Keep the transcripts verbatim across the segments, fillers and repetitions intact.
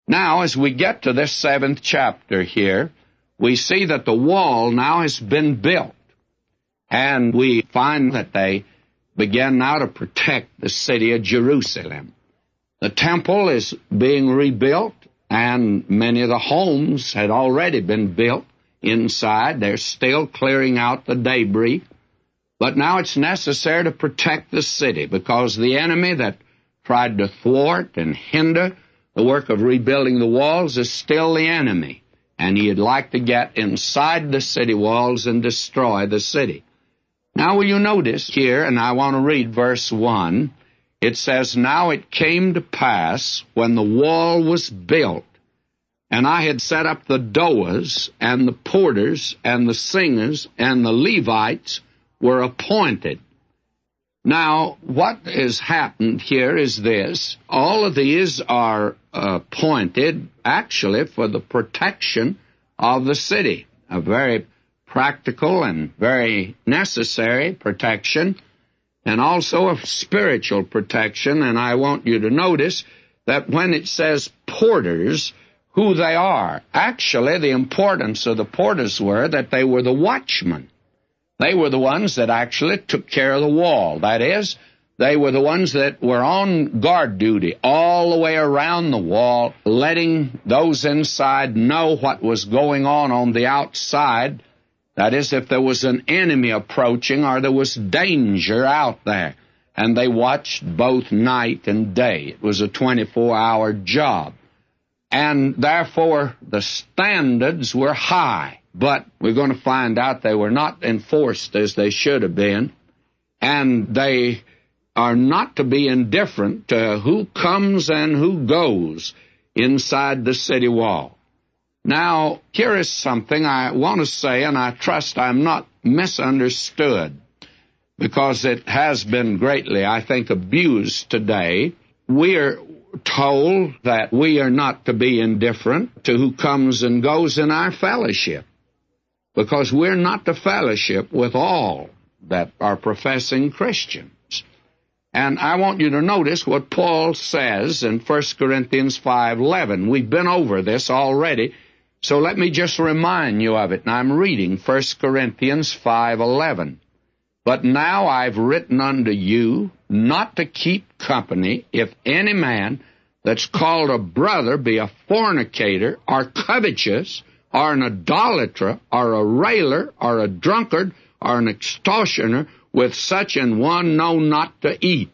Now, as we get to this seventh chapter here, we see that the wall now has been built. And we find that they begin now to protect the city of Jerusalem. The temple is being rebuilt, and many of the homes had already been built inside. They're still clearing out the debris. But now it's necessary to protect the city, because the enemy that tried to thwart and hinder the work of rebuilding the walls is still the enemy. And he'd like to get inside the city walls and destroy the city. Now, will you notice here, and I want to read verse one, it says, "Now it came to pass, when the wall was built, and I had set up the doers, and the porters, and the singers, and the Levites were appointed." Now, what has happened here is this. All of these are appointed, actually, for the protection of the city. A very practical and very necessary protection, and also a spiritual protection. And I want you to notice that when it says porters, who they are. Actually, the importance of the porters were that they were the watchmen. They were the ones that actually took care of the wall. That is, they were the ones that were on guard duty all the way around the wall, letting those inside know what was going on on the outside. That is, if there was an enemy approaching or there was danger out there. And they watched both night and day. It was a twenty-four hour job. And therefore, the standards were high. But we're going to find out they were not enforced as they should have been. And they are not to be indifferent to who comes and who goes inside the city wall. Now, here is something I want to say, and I trust I'm not misunderstood, because it has been greatly, I think, abused today. We're told that we are not to be indifferent to who comes and goes in our fellowship, because we're not to fellowship with all that are professing Christians. And I want you to notice what Paul says in First Corinthians five eleven. We've been over this already, so let me just remind you of it. And I'm reading First Corinthians five eleven. "But now I've written unto you not to keep company if any man that's called a brother be a fornicator, or covetous, or an idolater, or a railer, or a drunkard, or an extortioner. With such an one know not to eat."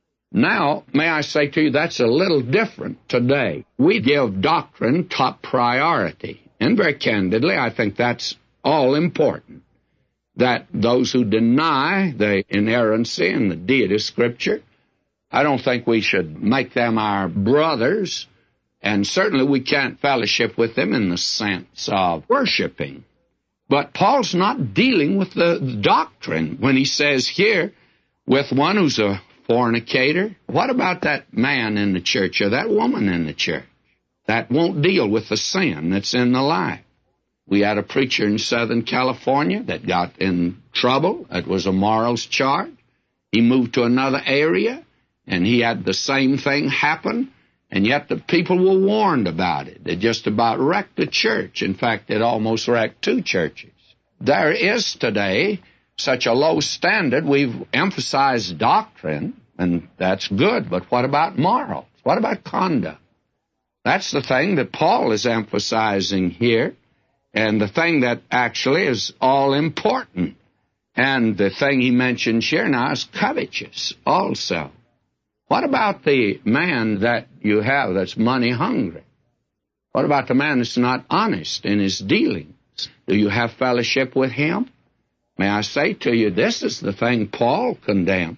Now, may I say to you, that's a little different today. We give doctrine top priority. And very candidly, I think that's all important. That those who deny the inerrancy and the deity of Scripture, I don't think we should make them our brothers, and certainly we can't fellowship with them in the sense of worshiping. But Paul's not dealing with the doctrine when he says here, with one who's a fornicator. What about that man in the church or that woman in the church? That won't deal with the sin that's in the life. We had a preacher in Southern California that got in trouble. It was a morals charge. He moved to another area, and he had the same thing happen, and yet the people were warned about it. It just about wrecked the church. In fact, it almost wrecked two churches. There is today such a low standard. We've emphasized doctrine, and that's good, but what about morals? What about conduct? That's the thing that Paul is emphasizing here, and the thing that actually is all important. And the thing he mentions here now is covetous also. What about the man that you have that's money hungry? What about the man that's not honest in his dealings? Do you have fellowship with him? May I say to you, this is the thing Paul condemns.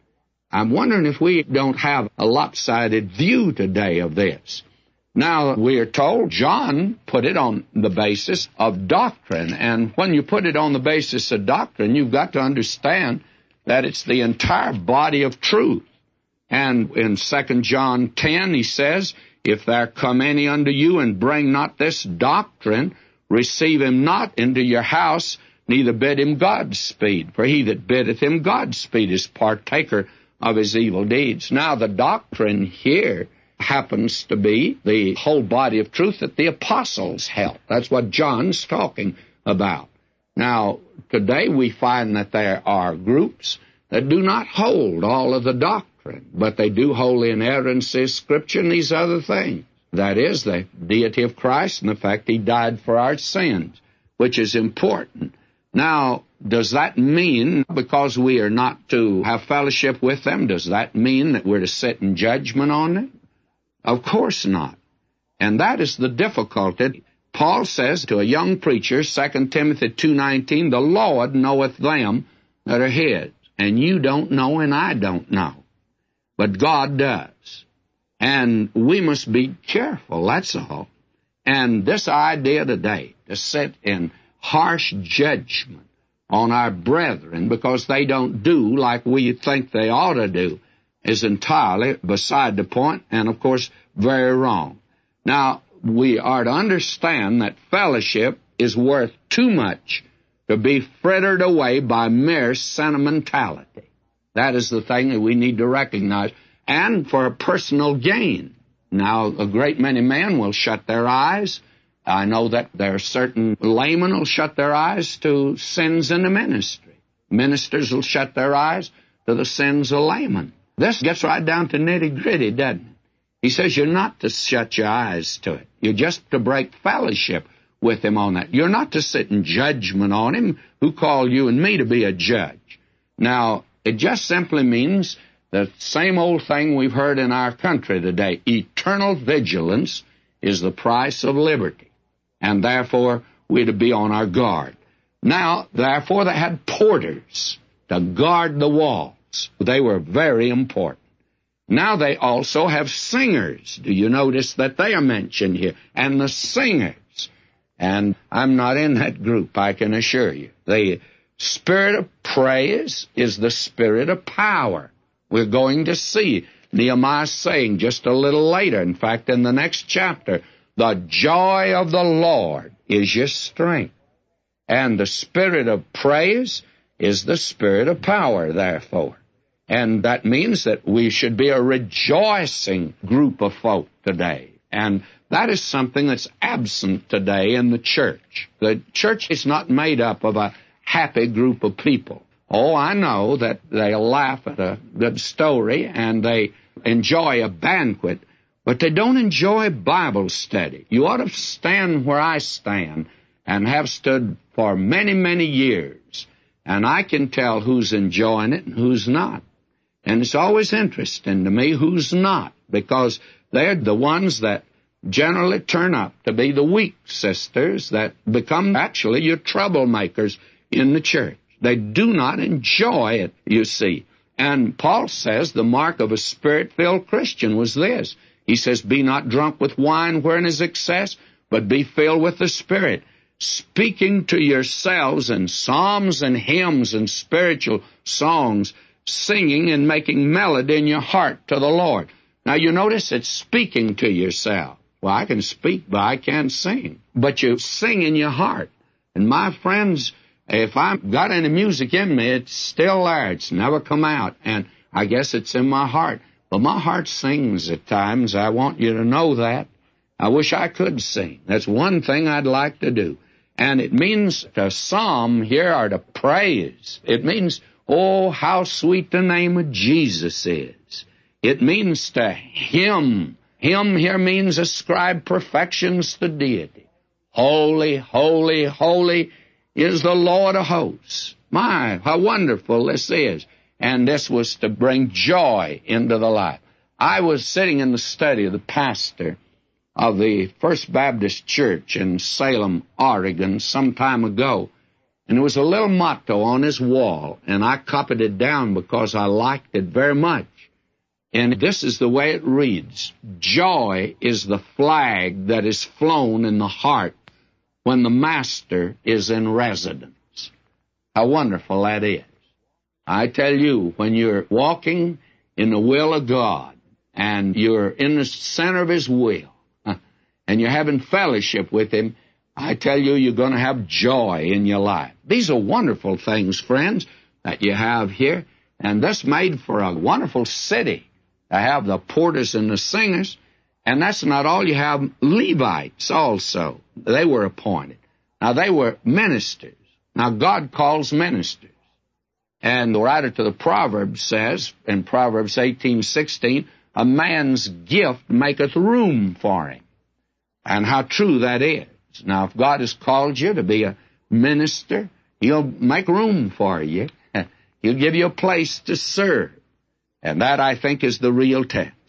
I'm wondering if we don't have a lopsided view today of this. Now, we are told John put it on the basis of doctrine. And when you put it on the basis of doctrine, you've got to understand that it's the entire body of truth. And in Second John ten, he says, "If there come any unto you and bring not this doctrine, receive him not into your house, neither bid him Godspeed. For he that biddeth him Godspeed is partaker of his evil deeds." Now, the doctrine here happens to be the whole body of truth that the apostles held. That's what John's talking about. Now, today we find that there are groups that do not hold all of the doctrine, but they do hold the inerrancy of Scripture and these other things. That is, the deity of Christ and the fact He died for our sins, which is important. Now, does that mean, because we are not to have fellowship with them, does that mean that we're to sit in judgment on them? Of course not. And that is the difficulty. Paul says to a young preacher, Second Timothy two nineteen, the Lord knoweth them that are His. And you don't know and I don't know. But God does. And we must be careful, that's all. And this idea today, to sit in harsh judgment on our brethren because they don't do like we think they ought to do, is entirely beside the point and, of course, very wrong. Now, we are to understand that fellowship is worth too much to be frittered away by mere sentimentality. That is the thing that we need to recognize, and for a personal gain. Now, a great many men will shut their eyes. I know that there are certain laymen will shut their eyes to sins in the ministry. Ministers will shut their eyes to the sins of laymen. This gets right down to nitty-gritty, doesn't it? He says you're not to shut your eyes to it. You're just to break fellowship with him on that. You're not to sit in judgment on him. Who called you and me to be a judge? Now, it just simply means the same old thing we've heard in our country today. Eternal vigilance is the price of liberty, and therefore we're to be on our guard. Now, therefore, they had porters to guard the walls. They were very important. Now they also have singers. Do you notice that they are mentioned here? And the singers. And I'm not in that group, I can assure you. The spirit of praise is the spirit of power. We're going to see Nehemiah saying just a little later, in fact, in the next chapter, the joy of the Lord is your strength. And the spirit of praise is the spirit of power, therefore. And that means that we should be a rejoicing group of folk today. And that is something that's absent today in the church. The church is not made up of a happy group of people. Oh, I know that they laugh at a good story and they enjoy a banquet, but they don't enjoy Bible study. You ought to stand where I stand and have stood for many, many years. And I can tell who's enjoying it and who's not. And it's always interesting to me who's not, because they're the ones that generally turn up to be the weak sisters that become actually your troublemakers in the church. They do not enjoy it, you see. And Paul says the mark of a Spirit-filled Christian was this. He says, be not drunk with wine wherein is excess, but be filled with the Spirit, speaking to yourselves in psalms and hymns and spiritual songs, singing and making melody in your heart to the Lord. Now, you notice it's speaking to yourself. Well, I can speak, but I can't sing. But you sing in your heart. And my friends, if I've got any music in me, it's still there. It's never come out. And I guess it's in my heart. But my heart sings at times. I want you to know that. I wish I could sing. That's one thing I'd like to do. And it means to psalm here or to praise. It means, oh, how sweet the name of Jesus is. It means to hymn. Hymn here means ascribe perfections to deity. Holy, holy, holy is the Lord of hosts. My, how wonderful this is. And this was to bring joy into the life. I was sitting in the study of the pastor of the First Baptist Church in Salem, Oregon, some time ago. And there was a little motto on his wall, and I copied it down because I liked it very much. And this is the way it reads. Joy is the flag that is flown in the heart when the Master is in residence. How wonderful that is. I tell you, when you're walking in the will of God and you're in the center of His will and you're having fellowship with Him, I tell you, you're going to have joy in your life. These are wonderful things, friends, that you have here. And this made for a wonderful city to have the porters and the singers. And that's not all. You have Levites also. They were appointed. Now, they were ministers. Now, God calls ministers. And the writer to the Proverbs says, in Proverbs eighteen sixteen, a man's gift maketh room for him. And how true that is. Now, if God has called you to be a minister, He'll make room for you. He'll give you a place to serve. And that, I think, is the real test.